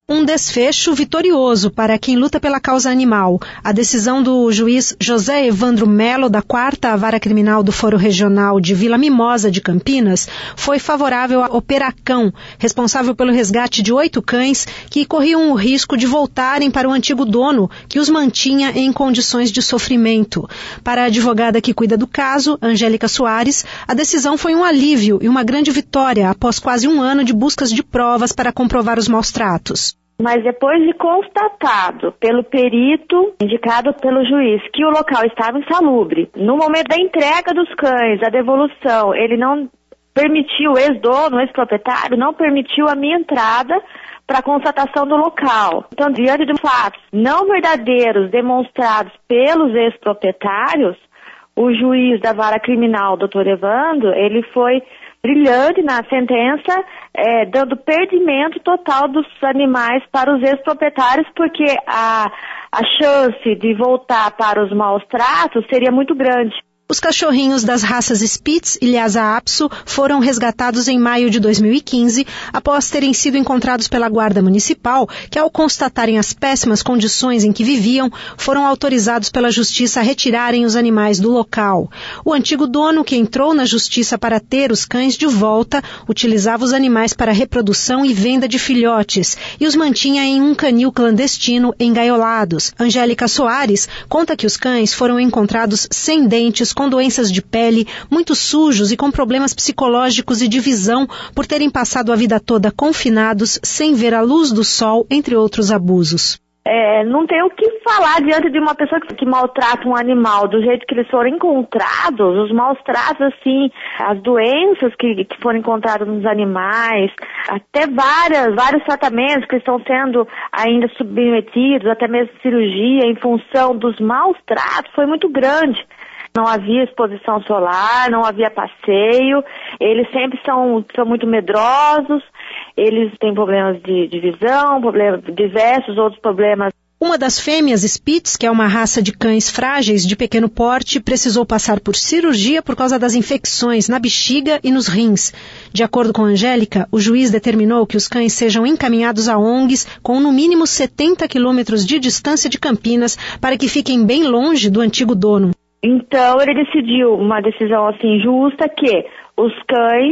Um desfecho vitorioso para quem luta pela causa animal. A decisão do juiz José Evandro Melo, da 4ª Vara Criminal do Foro Regional de Vila Mimosa de Campinas, foi favorável a Operacão, responsável pelo resgate de 8 cães que corriam o risco de voltarem para o antigo dono, que os mantinha em condições de sofrimento. Para a advogada que cuida do caso, Angélica Soares, a decisão foi um alívio e uma grande vitória após quase um ano de buscas de provas para comprovar os maus-tratos. Mas depois de constatado pelo perito, indicado pelo juiz, que o local estava insalubre, no momento da entrega dos cães, da devolução, ele não permitiu, o ex-dono, o ex-proprietário, não permitiu a minha entrada para a constatação do local. Então, diante de fatos não verdadeiros demonstrados pelos ex-proprietários, o juiz da Vara Criminal, Dr. Evandro, ele foi brilhante na sentença, dando perdimento total dos animais para os ex-proprietários, porque a chance de voltar para os maus-tratos seria muito grande. Os cachorrinhos das raças Spitz e Lhasa Apso foram resgatados em maio de 2015, após terem sido encontrados pela Guarda Municipal, que ao constatarem as péssimas condições em que viviam, foram autorizados pela Justiça a retirarem os animais do local. O antigo dono, que entrou na Justiça para ter os cães de volta, utilizava os animais para reprodução e venda de filhotes e os mantinha em um canil clandestino engaiolados. Angélica Soares conta que os cães foram encontrados sem dentes, com doenças de pele, muito sujos e com problemas psicológicos e de visão por terem passado a vida toda confinados, sem ver a luz do sol, entre outros abusos. Não tem o que falar diante de uma pessoa que maltrata um animal do jeito que eles foram encontrados, os maus tratos, assim, as doenças que foram encontradas nos animais, até vários tratamentos que estão sendo ainda submetidos, até mesmo cirurgia, em função dos maus tratos, foi muito grande. Não havia exposição solar, não havia passeio, eles sempre são muito medrosos, eles têm problemas de visão, diversos outros problemas. Uma das fêmeas Spitz, que é uma raça de cães frágeis de pequeno porte, precisou passar por cirurgia por causa das infecções na bexiga e nos rins. De acordo com a Angélica, o juiz determinou que os cães sejam encaminhados a ONGs com no mínimo 70 quilômetros de distância de Campinas para que fiquem bem longe do antigo dono. Então, ele decidiu uma decisão assim justa que os cães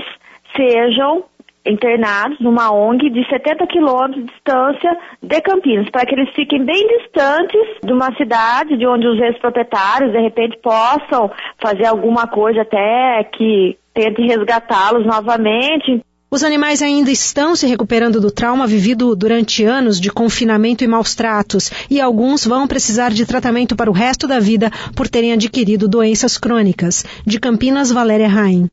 sejam internados numa ONG de 70 quilômetros de distância de Campinas, para que eles fiquem bem distantes de uma cidade de onde os ex-proprietários, de repente, possam fazer alguma coisa até que tente resgatá-los novamente. Os animais ainda estão se recuperando do trauma vivido durante anos de confinamento e maus tratos, e alguns vão precisar de tratamento para o resto da vida por terem adquirido doenças crônicas. De Campinas, Valéria Raim.